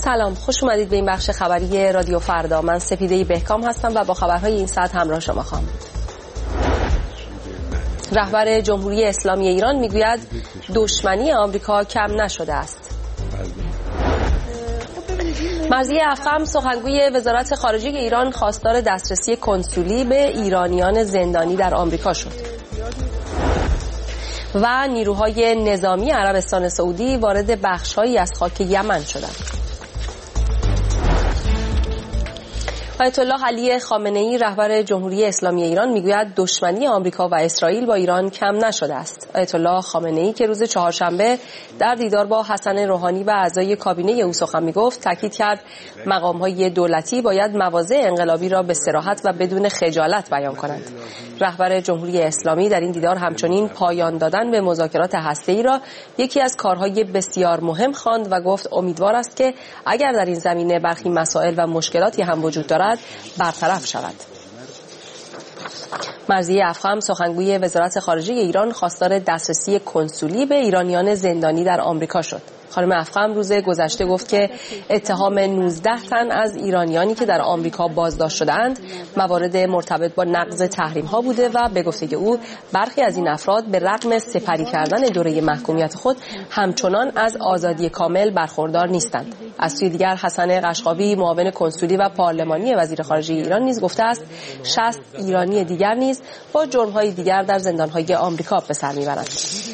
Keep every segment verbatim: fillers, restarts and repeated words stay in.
سلام، خوش اومدید به این بخش خبری رادیو فردا. من سپیده بهکام هستم و با خبرهای این ساعت همراه شما خواهم. رهبر جمهوری اسلامی ایران میگوید دشمنی آمریکا کم نشده است. مرضیه افخم سخنگوی وزارت خارجه ایران خواستار دسترسی کنسولی به ایرانیان زندانی در آمریکا شد. و نیروهای نظامی عربستان سعودی وارد بخش‌هایی از خاک یمن شدند. آیت الله علی خامنه‌ای رهبر جمهوری اسلامی ایران میگوید دشمنی آمریکا و اسرائیل با ایران کم نشده است. آیت الله خامنه‌ای که روز چهارشنبه در دیدار با حسن روحانی و اعضای کابینه او سخن میگفت، تاکید کرد مقام‌های دولتی باید مواضع انقلابی را به صراحت و بدون خجالت بیان کنند. رهبر جمهوری اسلامی در این دیدار همچنین پایان دادن به مذاکرات هسته‌ای را یکی از کارهای بسیار مهم خواند و گفت امیدوار است که اگر در این زمینه برخی مسائل و مشکلاتی هم وجود دارد برطرف شود. مرضیه افخم سخنگوی وزارت خارجه ایران خواستار دسترسی کنسولی به ایرانیان زندانی در آمریکا شد. خانم افخم روز گذشته گفت که اتهام نوزده تن از ایرانیانی که در آمریکا بازداشت شده‌اند موارد مرتبط با نقض تحریم‌ها بوده و به گفته او برخی از این افراد به رغم سپری کردن دوره محکومیت خود همچنان از آزادی کامل برخوردار نیستند. از سوی دیگر حسن قشقابی معاون کنسولی و پارلمانی وزیر خارجه ایران نیز گفته است شصت ایرانی دیگر نیز با جرم‌های دیگر در زندان‌های آمریکا به سر می‌برند.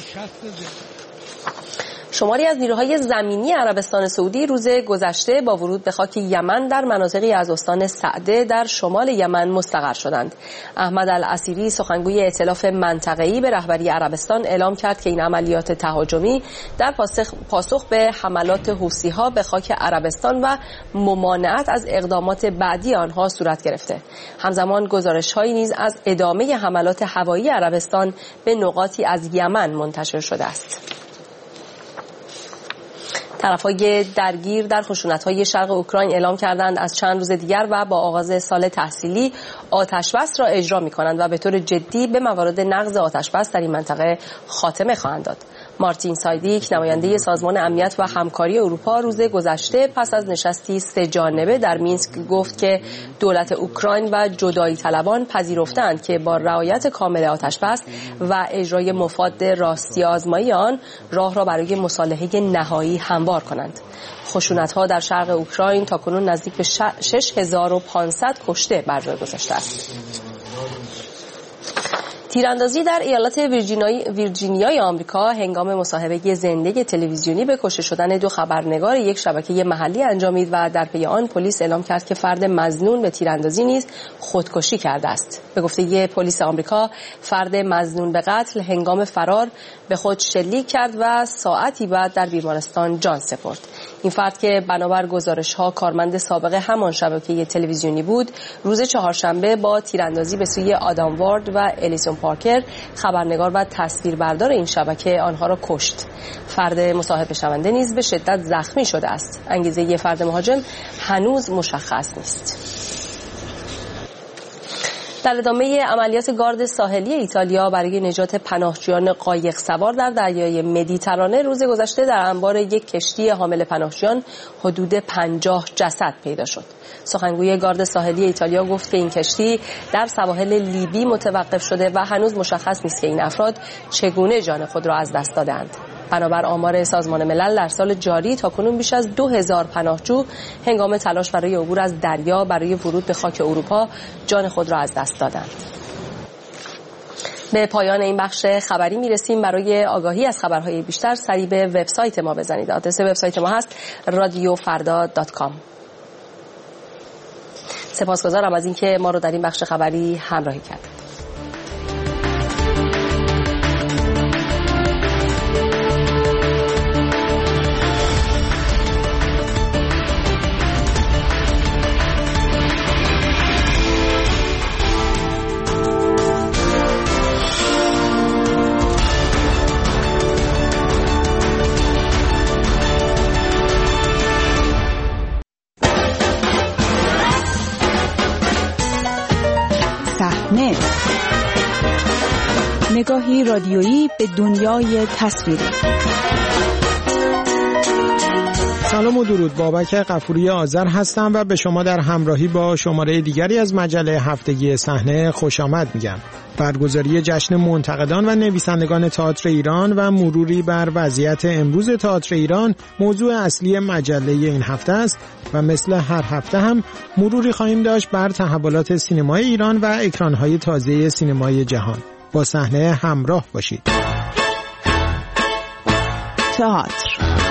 شماری از نیروهای زمینی عربستان سعودی روز گذشته با ورود به خاک یمن در مناطقی از استان سعده در شمال یمن مستقر شدند. احمد العسیری سخنگوی ائتلاف منطقه‌ای به رهبری عربستان اعلام کرد که این عملیات تهاجمی در پاسخ به حملات حوثی‌ها به خاک عربستان و ممانعت از اقدامات بعدی آنها صورت گرفته. همزمان گزارش‌هایی نیز از ادامه حملات هوایی عربستان به نقاطی از یمن منتشر شده است. طرف‌های درگیر در خشونت‌های شرق اوکراین اعلام کردند از چند روز دیگر و با آغاز سال تحصیلی آتش‌بس را اجرا می‌کنند و به طور جدی به موارد نقض آتش‌بس در این منطقه خاتمه خواهند داد. مارتین سایدیک نماینده سازمان امنیت و همکاری اروپا روز گذشته پس از نشستی سه جانبه در مینسک گفت که دولت اوکراین و جدایی طلبان پذیرفتند که با رعایت کامل آتش‌بس و اجرای مفاد راستی آزمایی آن راه را برای مصالحه نهایی هموار کنند. خشونت‌ها در شرق اوکراین تاکنون نزدیک به شش هزار و پانصد کشته بر جای گذاشته است. تیراندازی در ایالات ویرجینیای آمریکا هنگام مصاحبه زنده تلویزیونی به کشته شدن دو خبرنگار یک شبکه محلی انجامید و در پی آن پلیس اعلام کرد که فرد مظنون به تیراندازی نیز خودکشی کرده است. به گفته پلیس آمریکا فرد مظنون به قتل هنگام فرار به خود شلیک کرد و ساعتی بعد در بیمارستان جان سپرد. این فرد که بنابر گزارش‌ها کارمند سابق همان شبکه تلویزیونی بود، روز چهارشنبه با تیراندازی به سوی آدام وارد و الیسون پارکر خبرنگار و تصویربردار این شبکه آنها را کشت. فرد مصاحبه شونده نیز به شدت زخمی شده است. انگیزه فرد مهاجم هنوز مشخص نیست. در ادامه عملیات گارد ساحلی ایتالیا برای نجات پناهجویان قایق سوار در دریای مدیترانه روز گذشته در انبار یک کشتی حامل پناهجویان حدود پنجاه جسد پیدا شد. سخنگوی گارد ساحلی ایتالیا گفت که این کشتی در سواحل لیبی متوقف شده و هنوز مشخص نیست که این افراد چگونه جان خود را از دست دادند. بنابر آمار سازمان ملل در سال جاری تاکنون بیش از دو هزار پناهجو هنگام تلاش برای عبور از دریا برای ورود به خاک اروپا جان خود را از دست دادند. به پایان این بخش خبری میرسیم. برای آگاهی از خبرهای بیشتر سریع به وبسایت ما بزنید. آدرس وبسایت ما هست رادیو فردا دات کام. سپاسگزارم از اینکه ما رو در این بخش خبری همراهی کردید. نگاهی رادیویی به دنیای تصویری. سلام و درود. بابک غفوری آذر هستم و به شما در همراهی با شماره دیگری از مجله هفتگی صحنه خوش آمد میگم. برگزاری جشن منتقدان و نویسندگان تئاتر ایران و مروری بر وضعیت امروز تئاتر ایران موضوع اصلی مجله این هفته است و مثل هر هفته هم مروری خواهیم داشت بر تحولات سینمای ایران و اکرانهای تازه سینمای جهان. با صحنه همراه باشید. تئاتر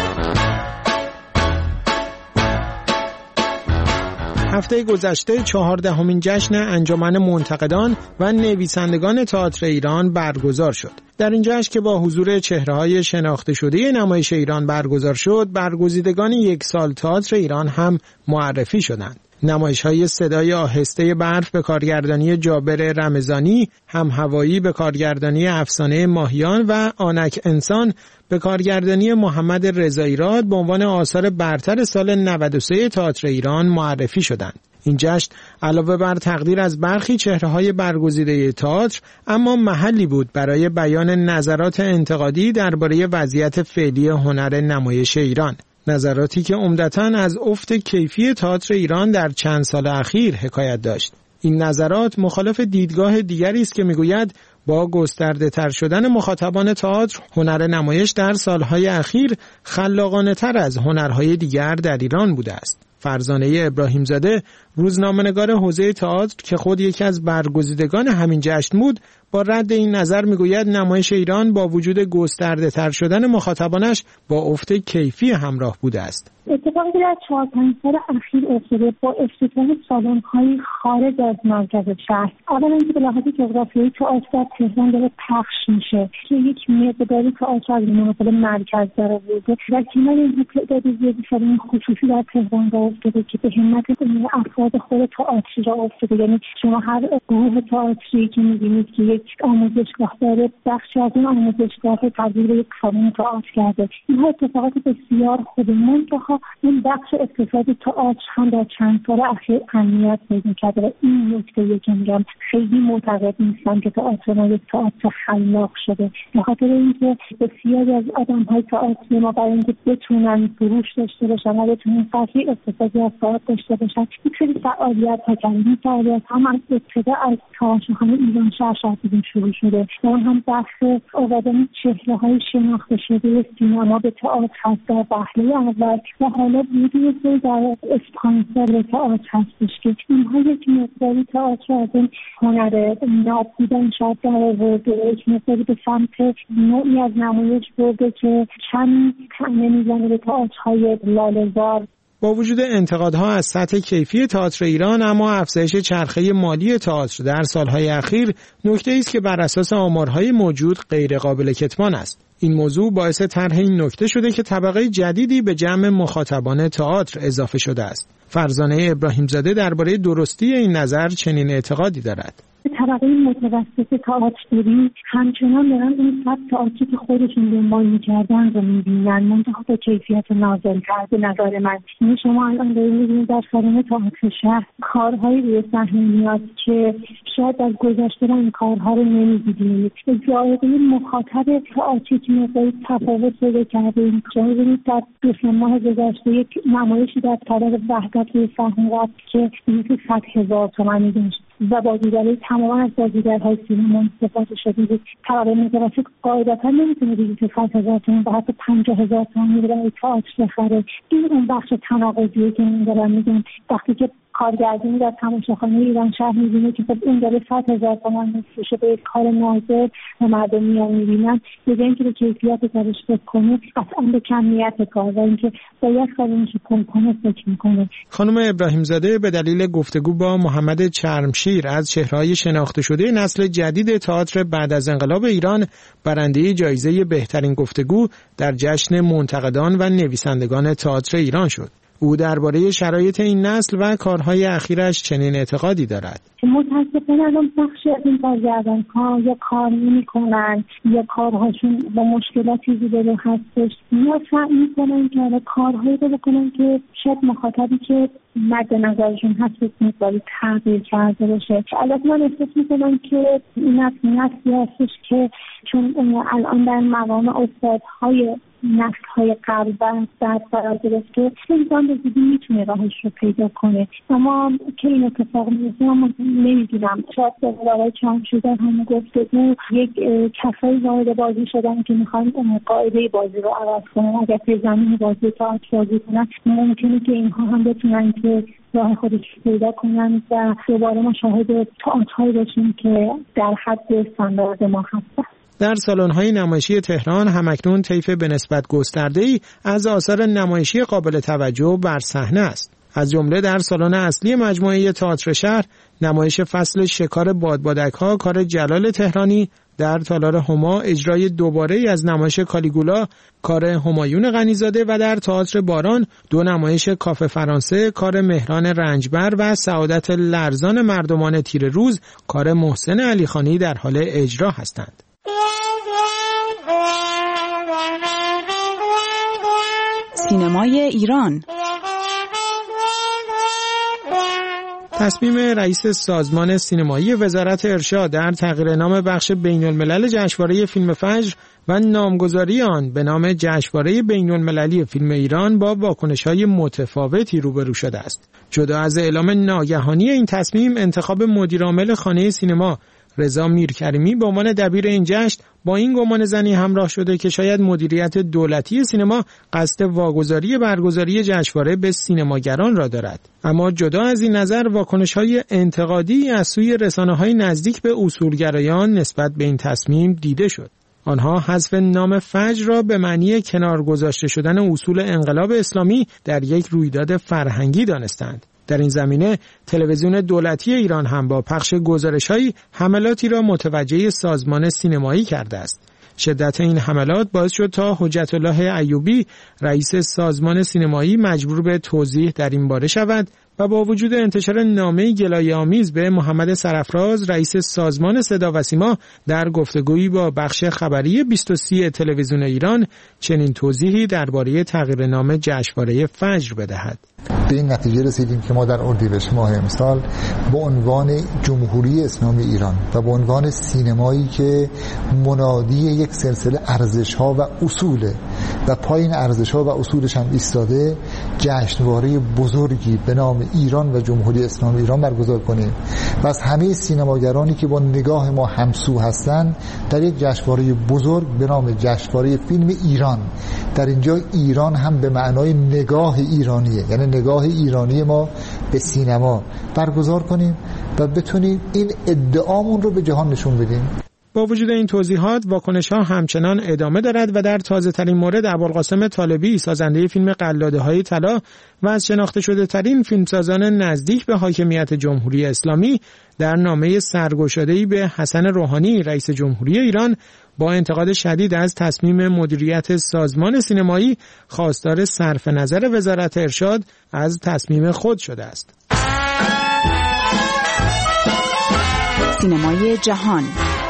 هفته گذشته چهاردهمین جشن انجمن منتقدان و نویسندگان تئاتر ایران برگزار شد. در این جشن که با حضور چهره‌های شناخته شده نمایش ایران برگزار شد، برگزیدگان یک سال تئاتر ایران هم معرفی شدند. نمایش‌های صدای آهسته برف به کارگردانی جابر رمضانی، هم هوایی به کارگردانی افسانه ماهیان و آنک انسان به کارگردانی محمد رضایی‌راد به عنوان آثار برتر سال نود و سه تئاتر ایران معرفی شدند. این جشن علاوه بر تقدیر از برخی چهره‌های برگزیده تئاتر، اما محلی بود برای بیان نظرات انتقادی درباره وضعیت فعلی هنر نمایش ایران. نظراتی که عمدتاً از افت کیفی تئاتر ایران در چند سال اخیر حکایت داشت. این نظرات مخالف دیدگاه دیگری است که میگوید با گسترده تر شدن مخاطبان تئاتر، هنر نمایش در سالهای اخیر خلاقانه تر از هنرهای دیگر در ایران بوده است. فرزانه ابراهیم زاده، روزنامه‌نگار حوزه تئاتر که خود یکی از برگزیدگان همین جشن بود، با رد این نظر میگوید نمایش ایران با وجود گسترده تر شدن مخاطبانش با افت کیفی همراه بوده است. اتفاقی در چهار پنج سال اخیر افتاده با افتتاح سالن‌های خارج از مرکز شهر. اولا اینکه به لحاظ جغرافیایی تئاتر در تهران داره پخش میشه که یک مقداری تئاتر از مناطق مرکز داره بوده و کنار این تعداد زیادی سالن خصوصی در تهران راه افتاده که به همت افراد خود تئاتری راه افتاده. یعنی شما هر گروه تئاتری که می‌بینید که یک آموزشگاه داره، بخشی از این آموزشگاه تبدیل به یک سالن تئاتر کرده. اینها اتفاقات بسیار خوبه. منتها این بخش اقتصادی تئاتر هم در چند سال اخیر اهمیت پیدا کرده و این نکته که میگم خیلی معتقد نیستم که تئاتر ما یک تئاتر خلاق شده، به خاطر اینکه بسیاری از آدم‌های تئاتر ما برای اینکه بتونن فروش داشته باشن و بتونن فرهنگ اقتصادی از تئاتر داشته باشن یک سری فعالیت‌ها کردن. این فعالیت‌ها هم از ابتدا از تئاترخانه ایران شهر شهرداری شروع شده. اون هم بحث آوردن چهره‌های شناخته شده سینما به تئاتر هست در وهله اول و حالا ویدیوی در اسپانسر تئاتر هستش که اینها یک مقداری تئاتر از این هنر ناب بودن شاید در آورده، یک مقداری به سمت نوعی از نمایش برده که کمی طعنه میزنه به تئاترهای لاله‌زار. با وجود انتقادها از سطح کیفی تئاتر ایران، اما افزایش چرخه مالی تئاتر در سالهای اخیر نکته‌ای است که بر اساس آمارهای موجود غیر قابل کتمان است. این موضوع باعث طرح این نکته شده که طبقه جدیدی به جمع مخاطبان تئاتر اضافه شده است. فرزانه ابراهیم زاده درباره درستی این نظر چنین اعتقادی دارد. طبقه متوسط تئاتری همچنان دارن این سبک تئاتری که خودشون دنبال می‌کردن رو می‌بینن، منتها با کیفیت نازل‌تر به نظر من. یعنی شما الان دارید می‌بینید در سالن تئاتر شهر کارهایی روی صحنه میاد که شاید از گذشته این کارها رو نمی‌دیدید. ذائقه مخاطب تئاتری که مقداری تفاوت پیدا کرده. شما ببینید در دو سه ماه گذشته یک نمایشی در طبق وحدت روی صحنه رفت که بیش صد هزار تومانی داشت و بازیگرای تماما از بازیگرهای سینما استفاده شده بود. طبقه متوسط قاعدتا نمیتونه بیش صد هزار تومان و حتی پنجاه هزار تومان برای تئاتر بخره. این اون بخش تناقضیه که من دارم میگم. وقتی که کارگردانی در تماشاخانه ایران شهر می‌بینه که خب این داره صد هزار تومان می‌فروشه به کار ناظر و مردم میان می‌بینن، به اینکه به کیفیت کارش فکر کنه، قطعاً به کمیت کار و اینکه باید کارش کم کنه فکر می‌کنه. خانم ابراهیم زاده به دلیل گفتگو با محمد چرمشیر از چهره‌های شناخته شده نسل جدید تئاتر بعد از انقلاب ایران، برنده جایزه بهترین گفتگو در جشن منتقدان و نویسندگان تئاتر ایران شد. او درباره شرایط این نسل و کارهای اخیرش چنین اعتقادی دارد. متاسفانه الان بخشی از این کارگردان‌ها یا کار نمی‌کنن یا کارهاشون با مشکلاتی روبرو هستش، یا سعی می‌کنن که حالا کارهایی رو بکنن که شاید مخاطبی که مد نظرشون هست یک مقداری تغییر کرده باشه. البته من احساس می‌کنم که این نسل نسلی هستش که چون الان در مقام استادهای نسل‌های قبل و بعد قرار گرفته، انسان به زودی میتونه راهش رو پیدا کنه. اما که این اتفاق میفته ما نمیدونم. شاید برای چند شده هم گفتگو یک کسایی وارد بازی شدن که میخوان قاعده بازی رو عوض کنن. اگر توی زمین بازی تئاتر بازی کنن ممکنه که اینها هم بتونن که راه خودش پیدا کنن و دوباره ما شاهد تئاترهایی باشیم که در حد استاندارد ما هستن. در سالن‌های نمایشی تهران همکنون طیف به نسبت گسترده‌ای از آثار نمایشی قابل توجه بر صحنه است. از جمله در سالن اصلی مجموعه تئاتر شهر نمایش فصل شکار بادبادک‌ها کار جلال تهرانی، در تالار هما اجرای دوباره از نمایش کالیگولا کار همایون غنیزاده و در تئاتر باران دو نمایش کافه فرانسه کار مهران رنجبر و سعادت لرزان مردمان تیر روز کار محسن علیخانی در حال اجرا هستند. سینمای ایران. تصمیم رئیس سازمان سینمایی وزارت ارشاد در تغییر نام بخش بین‌الملل جشنواره فیلم فجر و نامگذاری آن به نام جشنواره بین‌المللی فیلم ایران با واکنش‌های متفاوتی روبرو شده است. جدا از اعلام ناگهانی این تصمیم، انتخاب مدیرعامل خانه سینما رضا میرکریمی به عنوان دبیر این جشن با این گمان زنی همراه شده که شاید مدیریت دولتی سینما قصد واگذاری برگزاری جشنواره به سینماگران را دارد. اما جدا از این نظر، واکنش‌های انتقادی از سوی رسانه‌های نزدیک به اصولگرایان نسبت به این تصمیم دیده شد. آنها حذف نام فجر را به معنی کنار گذاشته شدن اصول انقلاب اسلامی در یک رویداد فرهنگی دانستند. در این زمینه تلویزیون دولتی ایران هم با پخش گزارش‌های حملاتی را متوجه سازمان سینمایی کرده است. شدت این حملات باعث شد تا حجت الله ایوبی رئیس سازمان سینمایی مجبور به توضیح در این باره شود و با وجود انتشار نامه‌ای گلایه‌آمیز به محمد سرافراز رئیس سازمان صدا و سیما در گفتگویی با بخش خبری بیست و سه تلویزیون ایران چنین توضیحی درباره تغییر نام جشنواره فجر بدهد. به این نتیجه رسیدیم که ما در اردیبهشت ماه امسال به عنوان جمهوری اسلامی ایران و به عنوان سینمایی که منادی یک سلسله ارزش‌ها و اصوله و پایین ارزش‌ها و اصولش هم ایستاده، جشنواره بزرگی به نام ایران و جمهوری اسلامی ایران برگزار کنیم و از همه سینماگرانی که با نگاه ما همسو هستند در یک جشنواره بزرگ به نام جشنواره فیلم ایران، در اینجا ایران هم به معنای نگاه ایرانیه، یعنی نگاه ایرانی ما به سینما برگزار کنیم و بتونیم این ادعامون رو به جهان نشون بدیم. با وجود این توضیحات، واکنش‌ها همچنان ادامه دارد و در تازه‌ترین مورد ابوالقاسم طالبی سازنده فیلم قلاده‌های طلا و از شناخته شده ترین فیلمسازان نزدیک به حاکمیت جمهوری اسلامی در نامه سرگشاده‌ای به حسن روحانی رئیس جمهوری ایران با انتقاد شدید از تصمیم مدیریت سازمان سینمایی خواستار صرف نظر وزارت ارشاد از تصمیم خود شده است. سینمای جهان.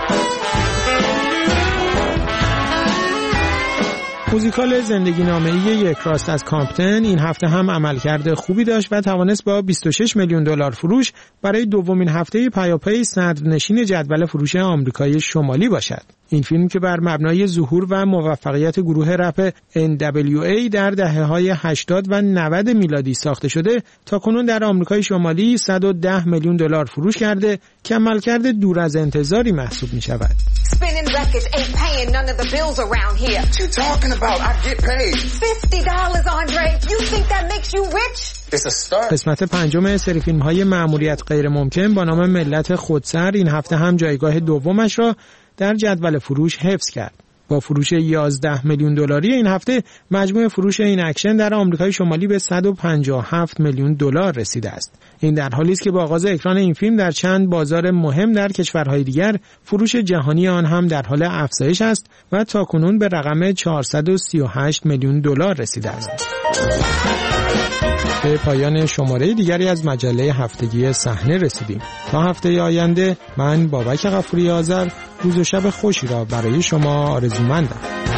موزیکال زندگی نامه‌ای یک راست از کامپتن این هفته هم عملکرد خوبی داشت و توانست با بیست و شش میلیون دلار فروش برای دومین هفته پیاپی صدرنشین جدول فروش آمریکای شمالی باشد. این فیلم که بر مبنای ظهور و موفقیت گروه رپ ان دبلیو ای در دهه‌های هشتاد و نود میلادی ساخته شده، تاکنون در آمریکای شمالی صد و ده میلیون دلار فروش کرده که عملکرد دور از انتظاری محسوب می‌شود. قسمت پنجم سری فیلم‌های مأموریت غیر ممکن با نام ملت خودسر این هفته هم جایگاه دومش را در جدول فروش حفظ کرد. با فروش یازده میلیون دلاری این هفته مجموع فروش این اکشن در آمریکای شمالی به صد و پنجاه و هفت میلیون دلار رسیده است. این در حالی است که با آغاز اکران این فیلم در چند بازار مهم در کشورهای دیگر فروش جهانی آن هم در حال افزایش است و تاکنون به رقم چهارصد و سی و هشت میلیون دلار رسیده است. به پایان شماره دیگری از مجله هفتگی صحنه رسیدیم. تا هفته آینده من بابک غفوری آذر روز و شب خوشی را برای شما آرزومندم.